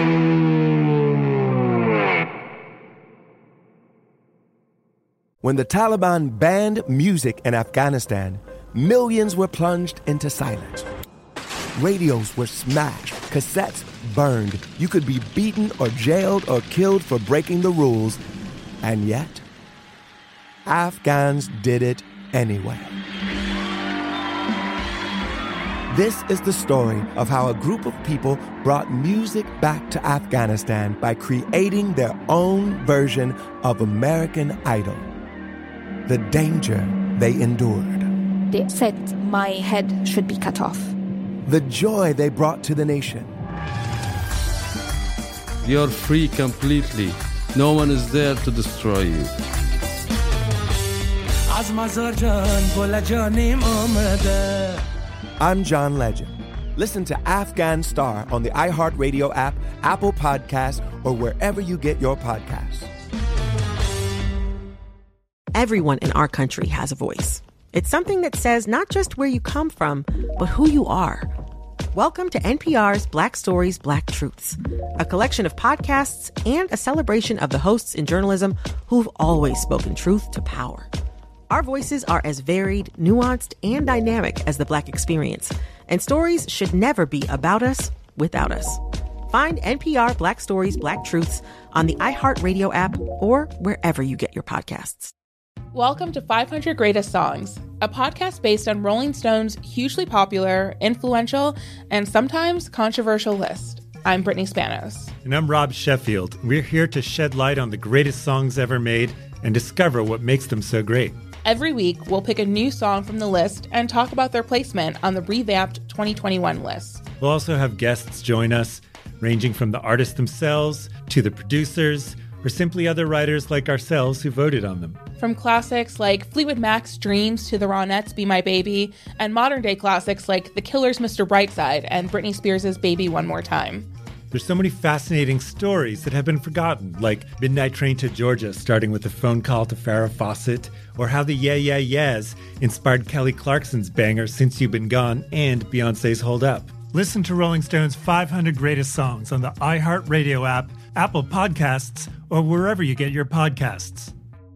A: When the Taliban banned music in Afghanistan, millions were plunged into silence. Radios were smashed, cassettes burned. You could be beaten or jailed or killed for breaking the rules. And yet, Afghans did it anyway. This is the story of how a group of people brought music back to Afghanistan by creating their own version of American Idol. The danger they endured.
C: They said my head should be cut off.
A: The joy they brought to the nation.
B: You're free completely. No one is there to destroy you.
A: I'm John Legend. Listen to Afghan Star on the iHeartRadio app, Apple Podcasts, or wherever you get your podcasts.
D: Everyone in our country has a voice. It's something that says not just where you come from, but who you are. Welcome to N P R's Black Stories, Black Truths, a collection of podcasts and a celebration of the hosts in journalism who've always spoken truth to power. Our voices are as varied, nuanced, and dynamic as the Black experience, and stories should never be about us without us. Find N P R Black Stories, Black Truths on the iHeartRadio app or wherever you get your podcasts.
E: Welcome to five hundred Greatest Songs, a podcast based on Rolling Stone's hugely popular, influential, and sometimes controversial list. I'm Brittany Spanos.
F: And I'm Rob Sheffield. We're here to shed light on the greatest songs ever made and discover what makes them so great.
E: Every week, we'll pick a new song from the list and talk about their placement on the revamped twenty twenty-one list.
F: We'll also have guests join us, ranging from the artists themselves to the producers, or simply other writers like ourselves who voted on them.
E: From classics like Fleetwood Mac's Dreams to the Ronettes' Be My Baby, and modern-day classics like The Killer's Mister Brightside and Britney Spears' Baby One More Time.
F: There's so many fascinating stories that have been forgotten, like Midnight Train to Georgia starting with a phone call to Farrah Fawcett, or how the Yeah Yeah Yeahs inspired Kelly Clarkson's banger Since You've Been Gone and Beyoncé's Hold Up.
I: Listen to Rolling Stone's five hundred Greatest Songs on the iHeartRadio app, Apple Podcasts, or wherever you get your podcasts.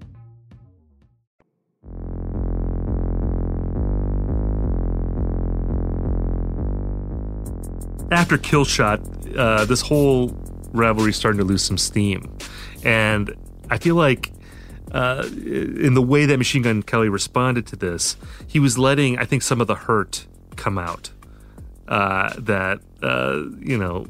G: After Killshot, uh, this whole rivalry is starting to lose some steam. And I feel like uh, in the way that Machine Gun Kelly responded to this, he was letting, I think, some of the hurt come out. Uh, that, uh, you know,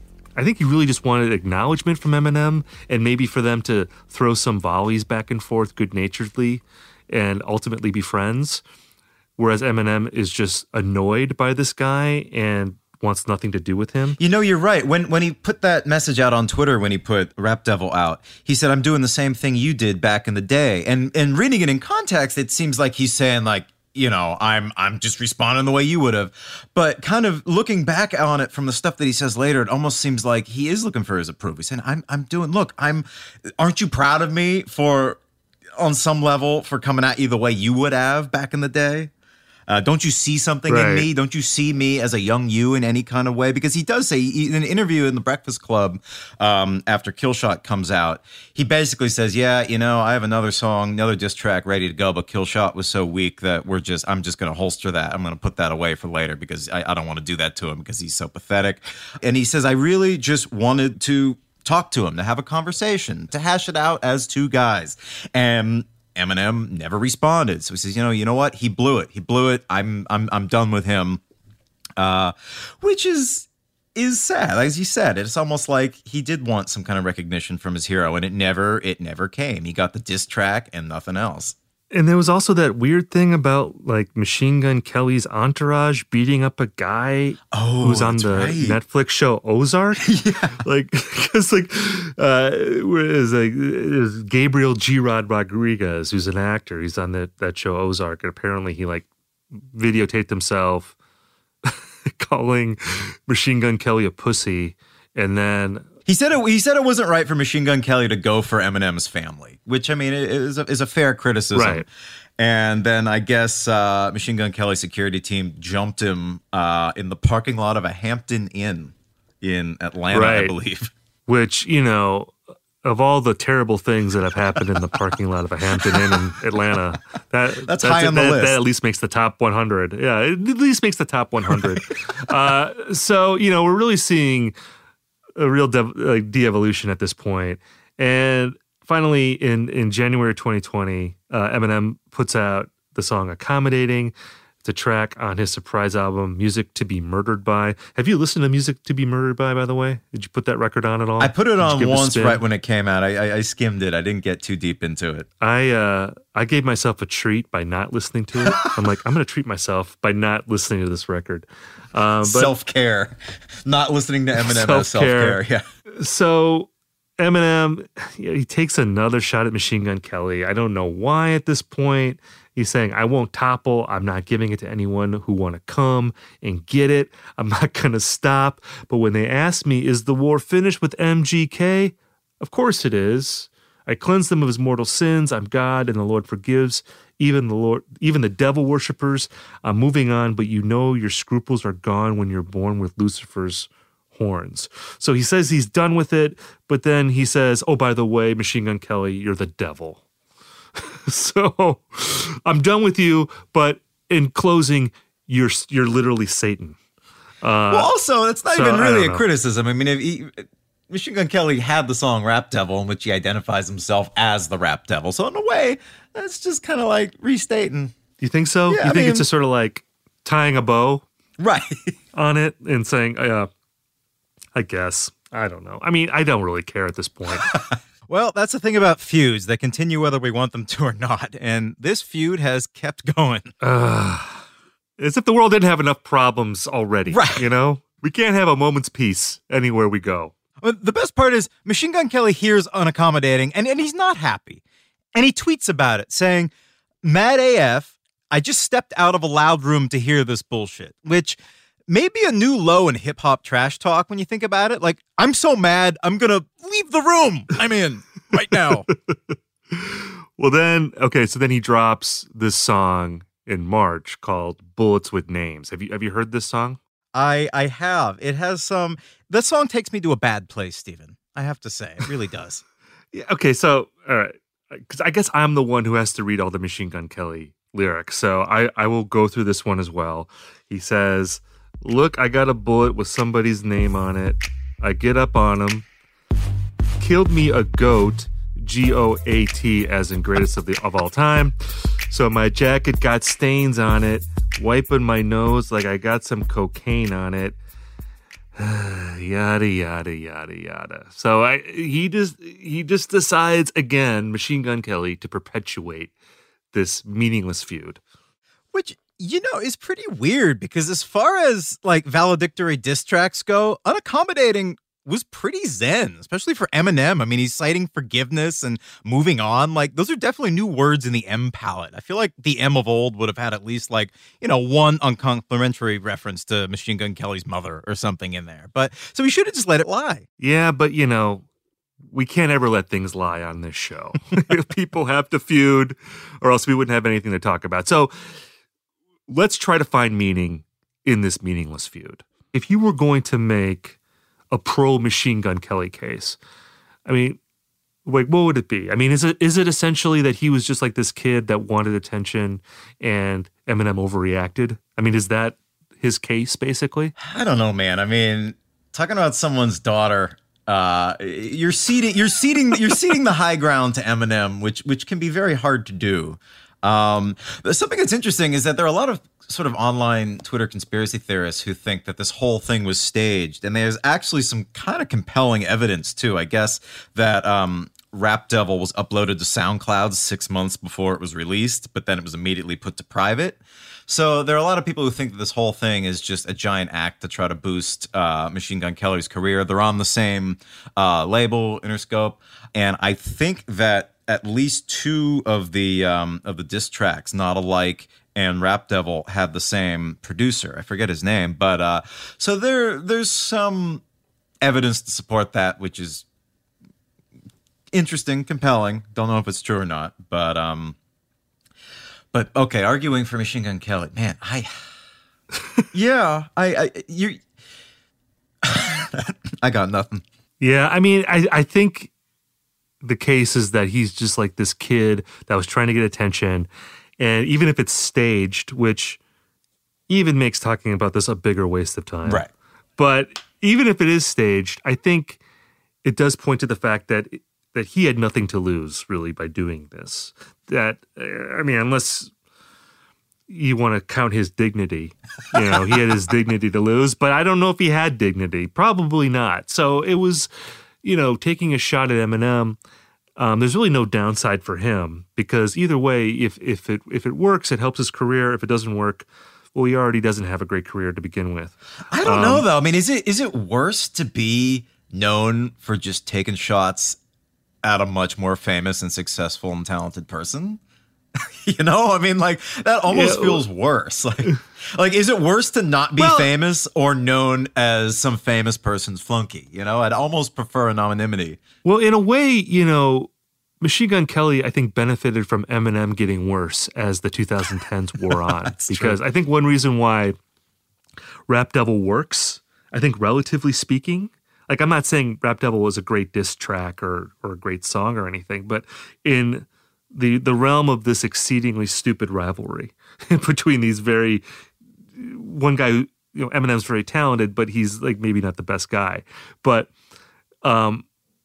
G: I think he really just wanted acknowledgement from Eminem and maybe for them to throw some volleys back and forth good-naturedly and ultimately be friends. Whereas Eminem is just annoyed by this guy and wants nothing to do with him.
H: You know, you're right. When when he put that message out on Twitter, when he put Rap Devil out, he said, I'm doing the same thing you did back in the day. And and reading it in context, it seems like he's saying, like, you know, I'm I'm just responding the way you would have. But kind of looking back on it from the stuff that he says later, it almost seems like he is looking for his approval. He's saying, I'm I'm doing, look, I'm, aren't you proud of me for, on some level, for coming at you the way you would have back in the day? Uh, don't you see something
G: right.
H: in me? Don't you see me as a young you in any kind of way? Because he does say, he, in an interview in the Breakfast Club um, after Killshot comes out, he basically says, yeah, you know, I have another song, another diss track ready to go, but Killshot was so weak that we're just, I'm just going to holster that. I'm going to put that away for later because I, I don't want to do that to him because he's so pathetic. And he says, I really just wanted to talk to him, to have a conversation, to hash it out as two guys. And Eminem never responded. So he says, you know, you know what? He blew it. He blew it. I'm I'm I'm done with him. Uh, which is is sad. As you said, it's almost like he did want some kind of recognition from his hero, and it never it never came. He got the diss track and nothing else.
G: And there was also that weird thing about like Machine Gun Kelly's entourage beating up a guy
H: oh,
G: who's on the
H: right.
G: Netflix show Ozark.
H: yeah.
G: Like, because like, uh, is like is Gabriel G. Rod Rodriguez, who's an actor. He's on that, that show Ozark. And apparently he like videotaped himself calling Machine Gun Kelly a pussy, and then
H: he said it. He said it wasn't right for Machine Gun Kelly to go for Eminem's family, which I mean is a, is a fair criticism.
G: Right.
H: And then I guess uh, Machine Gun Kelly's security team jumped him uh, in the parking lot of a Hampton Inn in Atlanta,
G: right.
H: I believe.
G: Which, you know, of all the terrible things that have happened in the parking lot of a Hampton Inn in Atlanta, that,
H: that's, that's high on the
G: that,
H: list.
G: That at least makes the top one hundred. Yeah, it at least makes the top one hundred. uh, so, you know, we're really seeing a real de- like de-evolution at this point. And finally, in, in January twenty twenty, uh, Eminem puts out the song Accommodating. It's a track on his surprise album, Music to Be Murdered By. Have you listened to Music to Be Murdered By, by the way? Did you put that record on at all?
H: I put it
G: Did
H: on once
G: it
H: right when it came out. I, I, I skimmed it. I didn't get too deep into it.
G: I uh, I gave myself a treat by not listening to it. I'm like, I'm going to treat myself by not listening to this record. Uh, but
H: self-care. Not listening to Eminem as self-care. Yeah.
G: So Eminem, he takes another shot at Machine Gun Kelly. I don't know why at this point. He's saying, I won't topple. I'm not giving it to anyone who want to come and get it. I'm not going to stop. But when they ask me, is the war finished with M G K? Of course it is. I cleanse them of his mortal sins. I'm God and the Lord forgives. Even the Lord, even the devil worshippers. I'm moving on, but you know your scruples are gone when you're born with Lucifer's horns. So he says he's done with it, but then he says, oh, by the way, Machine Gun Kelly, you're the devil. So I'm done with you, but in closing, you're you're literally Satan. Uh,
H: well, also, it's not
G: so,
H: even really a
G: know.
H: criticism. I mean, if he, Machine Gun Kelly had the song Rap Devil, in which he identifies himself as the Rap Devil. So in a way, that's just kind of like restating.
G: You think so?
H: Yeah,
G: you
H: I
G: think
H: mean,
G: it's just sort of like tying a bow
H: right
G: on it and saying, uh, I guess. I don't know. I mean, I don't really care at this point.
H: Well, that's the thing about feuds. They continue whether we want them to or not. And this feud has kept going.
G: Uh, as if the world didn't have enough problems already.
H: Right.
G: You know? We can't have a moment's peace anywhere we go.
H: But the best part is Machine Gun Kelly hears Unaccommodating, and, and he's not happy. And he tweets about it, saying, Mad A F, I just stepped out of a loud room to hear this bullshit. Which may be a new low in hip-hop trash talk when you think about it. Like, I'm so mad, I'm going to leave the room I'm in right now.
G: Well, then, okay, so then he drops this song in March called Bullets with Names. Have you have you heard this song?
H: I I have. It has some... This song takes me to a bad place, Stephen. I have to say. It really does.
G: Yeah, okay, so, all right. Because I guess I'm the one who has to read all the Machine Gun Kelly lyrics. So I, I will go through this one as well. He says... Look, I got a bullet with somebody's name on it. I get up on him. Killed me a goat. G O A T as in greatest of the of all time. So my jacket got stains on it. Wiping my nose like I got some cocaine on it. Yada yada yada yada. So I he just he just decides again, Machine Gun Kelly, to perpetuate this meaningless feud.
H: Which, you know, is pretty weird because as far as like valedictory diss tracks go, Unaccommodating was pretty zen, especially for Eminem. I mean, he's citing forgiveness and moving on. Like, those are definitely new words in the M palette. I feel like the M of old would have had at least like, you know, one uncomplimentary reference to Machine Gun Kelly's mother or something in there. But so we should have just let it lie.
G: Yeah, but you know, we can't ever let things lie on this show. People have to feud or else we wouldn't have anything to talk about. So let's try to find meaning in this meaningless feud. If you were going to make a pro Machine Gun Kelly case, I mean, like, what would it be? I mean, is it is it essentially that he was just like this kid that wanted attention and Eminem overreacted? I mean, is that his case, basically?
H: I don't know, man. I mean, talking about someone's daughter, uh, you're ceding you're ceding you're ceding the high ground to Eminem, which which can be very hard to do. Um, something that's interesting is that there are a lot of sort of online Twitter conspiracy theorists who think that this whole thing was staged. And there's actually some kind of compelling evidence, too. I guess that um, Rap Devil was uploaded to SoundCloud six months before it was released, but then it was immediately put to private. So there are a lot of people who think that this whole thing is just a giant act to try to boost uh, Machine Gun Kelly's career. They're on the same uh, label, Interscope. And I think that at least two of the um, of the diss tracks, Not Alike and Rap Devil had the same producer. I forget his name, but uh, so there there's some evidence to support that, which is interesting, compelling. Don't know if it's true or not, but um, but okay, arguing for Machine Gun Kelly, man, I yeah, I, I you, I got nothing.
G: Yeah, I mean, I I think the case is that he's just like this kid that was trying to get attention. And even if it's staged, which even makes talking about this a bigger waste of time.
H: Right.
G: But even if it is staged, I think it does point to the fact that that he had nothing to lose, really, by doing this. That, I mean, unless you want to count his dignity, you know, he had his dignity to lose. But I don't know if he had dignity. Probably not. So it was, you know, taking a shot at Eminem. Um, there's really no downside for him because either way, if if it if it works, it helps his career. If it doesn't work, well, he already doesn't have a great career to begin with.
H: I don't
G: um,
H: know though. I mean, is it is it worse to be known for just taking shots at a much more famous and successful and talented person? You know, I mean, like that almost yeah, feels worse. Like, like is it worse to not be well, famous or known as some famous person's flunky? You know, I'd almost prefer anonymity.
G: Well, in a way, you know, Machine Gun Kelly, I think, benefited from Eminem getting worse as the twenty tens wore on. Because true. I think one reason why Rap Devil works, I think, relatively speaking, like I'm not saying Rap Devil was a great diss track or or a great song or anything, but in the the realm of this exceedingly stupid rivalry between these very one guy who, you know, Eminem's very talented, but he's like maybe not the best guy. But um,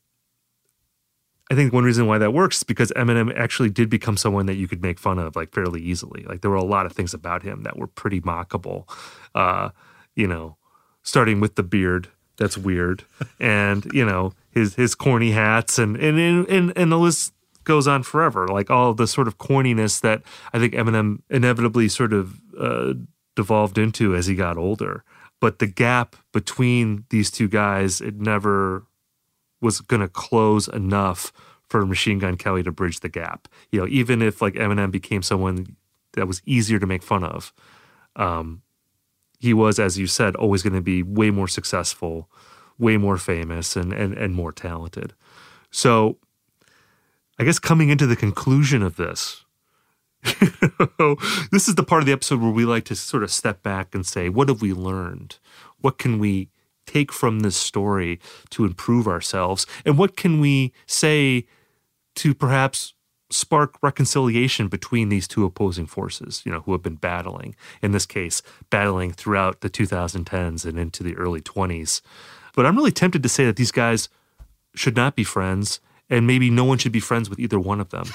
G: I think one reason why that works is because Eminem actually did become someone that you could make fun of like fairly easily. Like there were a lot of things about him that were pretty mockable. Uh, you know, starting with the beard. That's weird. And, you know, his his corny hats and and and and the list goes on forever. Like all of the sort of corniness that I think Eminem inevitably sort of uh, devolved into as he got older. But the gap between these two guys, it never was going to close enough for Machine Gun Kelly to bridge the gap. You know, even if like Eminem became someone that was easier to make fun of, um, he was, as you said, always going to be way more successful, way more famous, and and and more talented. So I guess coming into the conclusion of this, this is the part of the episode where we like to sort of step back and say, what have we learned? What can we take from this story to improve ourselves? And what can we say to perhaps spark reconciliation between these two opposing forces, you know, who have been battling, in this case, battling throughout the twenty tens and into the early twenties. But I'm really tempted to say that these guys should not be friends, and maybe no one should be friends with either one of them.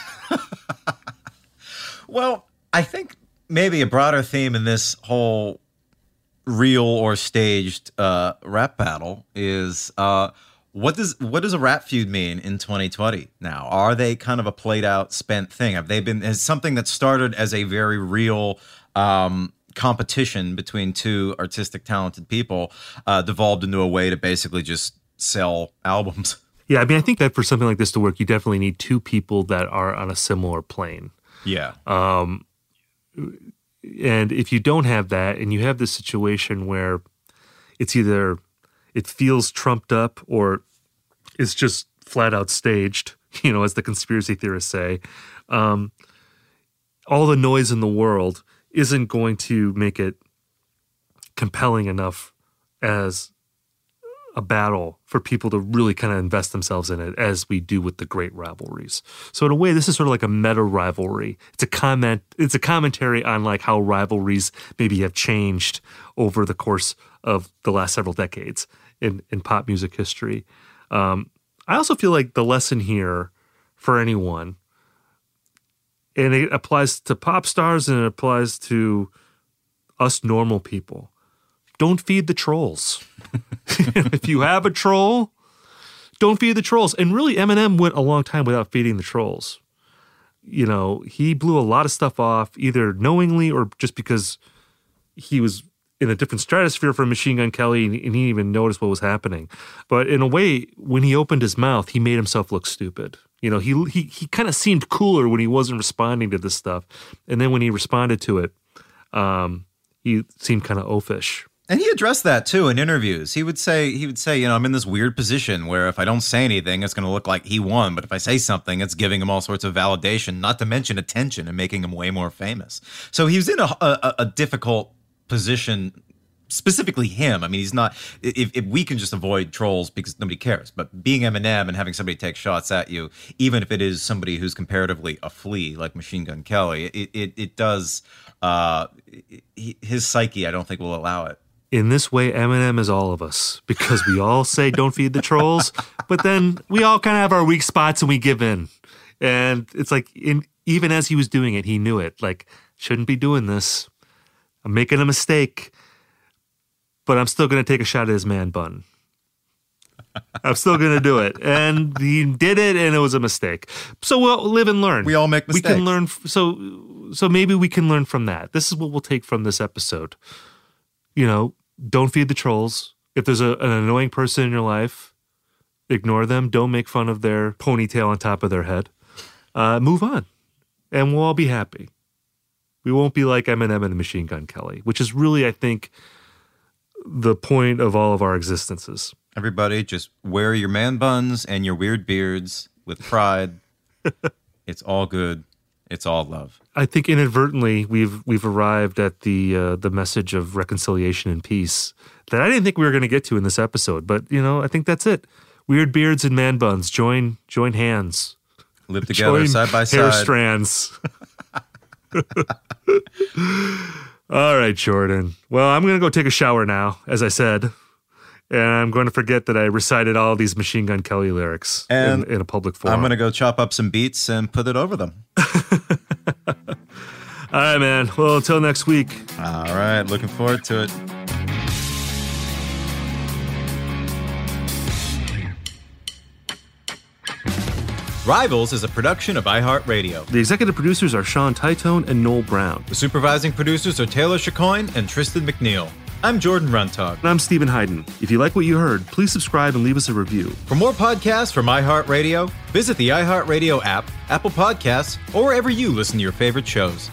H: Well, I think maybe a broader theme in this whole real or staged uh, rap battle is uh, what does what does a rap feud mean in twenty twenty now? Are they kind of a played out, spent thing? Have they been as something that started as a very real um, competition between two artistic, talented people uh, devolved into a way to basically just sell albums?
G: Yeah, I mean, I think that for something like this to work, you definitely need two people that are on a similar plane.
H: Yeah.
G: Um, and if you don't have that, and you have this situation where it's either it feels trumped up or it's just flat out staged, you know, as the conspiracy theorists say, um, all the noise in the world isn't going to make it compelling enough as a battle for people to really kind of invest themselves in it, as we do with the great rivalries. So in a way, this is sort of like a meta rivalry. It's a comment. It's a commentary on like how rivalries maybe have changed over the course of the last several decades in, in pop music history. Um, I also feel like the lesson here for anyone, and it applies to pop stars and it applies to us normal people, don't feed the trolls. If you have a troll, don't feed the trolls. And really, Eminem went a long time without feeding the trolls. You know, he blew a lot of stuff off, either knowingly or just because he was in a different stratosphere from Machine Gun Kelly and he didn't even notice what was happening. But in a way, when he opened his mouth, he made himself look stupid. You know, he he he kind of seemed cooler when he wasn't responding to this stuff. And then when he responded to it, Um, he seemed kind of oafish.
H: And he addressed that too in interviews. He would say, he would say, you know, I'm in this weird position where if I don't say anything, it's going to look like he won. But if I say something, it's giving him all sorts of validation, not to mention attention and making him way more famous. So he was in a, a, a difficult position, specifically him. I mean, he's not, if, if we can just avoid trolls because nobody cares, but being Eminem and having somebody take shots at you, even if it is somebody who's comparatively a flea like Machine Gun Kelly, it, it, it does, uh, his psyche, I don't think will allow it.
G: In this way, Eminem is all of us because we all say don't feed the trolls, but then we all kind of have our weak spots and we give in. And it's like, in, even as he was doing it, he knew it. Like, shouldn't be doing this. I'm making a mistake, but I'm still going to take a shot at his man bun. I'm still going to do it. And he did it, and it was a mistake. So we'll live and learn.
H: We all make mistakes.
G: We can learn. So, so maybe we can learn from that. This is what we'll take from this episode. You know, don't feed the trolls. If there's a, an annoying person in your life, ignore them. Don't make fun of their ponytail on top of their head. Uh, move on, and we'll all be happy. We won't be like Eminem and Machine Gun Kelly, which is really, I think, the point of all of our existences.
H: Everybody, just wear your man buns and your weird beards with pride. It's all good. It's all love.
G: I think inadvertently we've we've arrived at the uh, the message of reconciliation and peace that I didn't think we were going to get to in this episode. But you know, I think that's it. Weird beards and man buns join join hands,
H: live together
G: join
H: side by side.
G: Hair strands. All right, Jordan. Well, I'm going to go take a shower now, as I said. And I'm going to forget that I recited all these Machine Gun Kelly lyrics in, in a public forum.
H: I'm going to go chop up some beats and put it over them.
G: All right, man. Well, until next week.
H: All right. Looking forward to it. Rivals is a production of iHeartRadio.
G: The executive producers are Sean Titone and Noel Brown.
H: The supervising producers are Taylor Chicoine and Tristan McNeil. I'm Jordan Runtagh.
G: And I'm Stephen Hayden. If you like what you heard, please subscribe and leave us a review.
H: For more podcasts from iHeartRadio, visit the iHeartRadio app, Apple Podcasts, or wherever you listen to your favorite shows.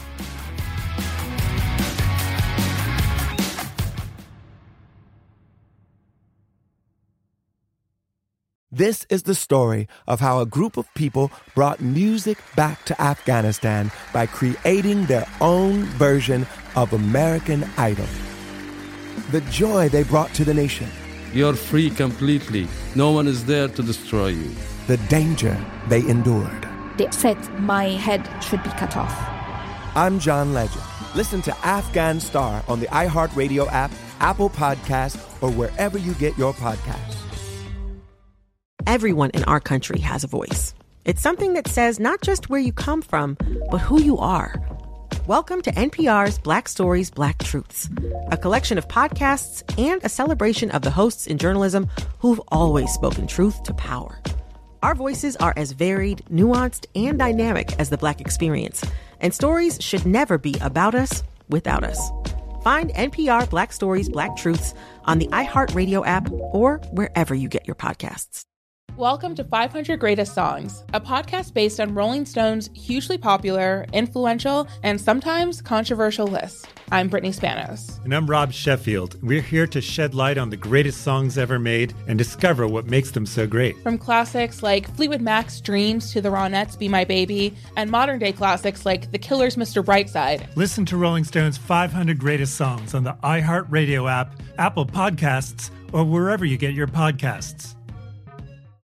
A: This is the story of how a group of people brought music back to Afghanistan by creating their own version of American Idol. The joy they brought to the nation.
B: You're free completely. No one is there to destroy you.
A: The danger they endured.
C: They said my head should be cut off.
A: I'm John Legend. Listen to Afghan Star on the iHeartRadio app, Apple Podcasts, or wherever you get your podcasts.
D: Everyone in our country has a voice. It's something that says not just where you come from, but who you are. Welcome to N P R's Black Stories, Black Truths, a collection of podcasts and a celebration of the hosts in journalism who've always spoken truth to power. Our voices are as varied, nuanced, and dynamic as the Black experience, and stories should never be about us without us. Find N P R Black Stories, Black Truths on the iHeartRadio app or wherever you get your podcasts.
E: Welcome to five hundred Greatest Songs, a podcast based on Rolling Stone's hugely popular, influential, and sometimes controversial list. I'm Brittany Spanos.
F: And I'm Rob Sheffield. We're here to shed light on the greatest songs ever made and discover what makes them so great.
E: From classics like Fleetwood Mac's Dreams to the Ronettes' Be My Baby, and modern-day classics like The Killers' Mister Brightside.
I: Listen to Rolling Stone's five hundred Greatest Songs on the iHeartRadio app, Apple Podcasts, or wherever you get your podcasts.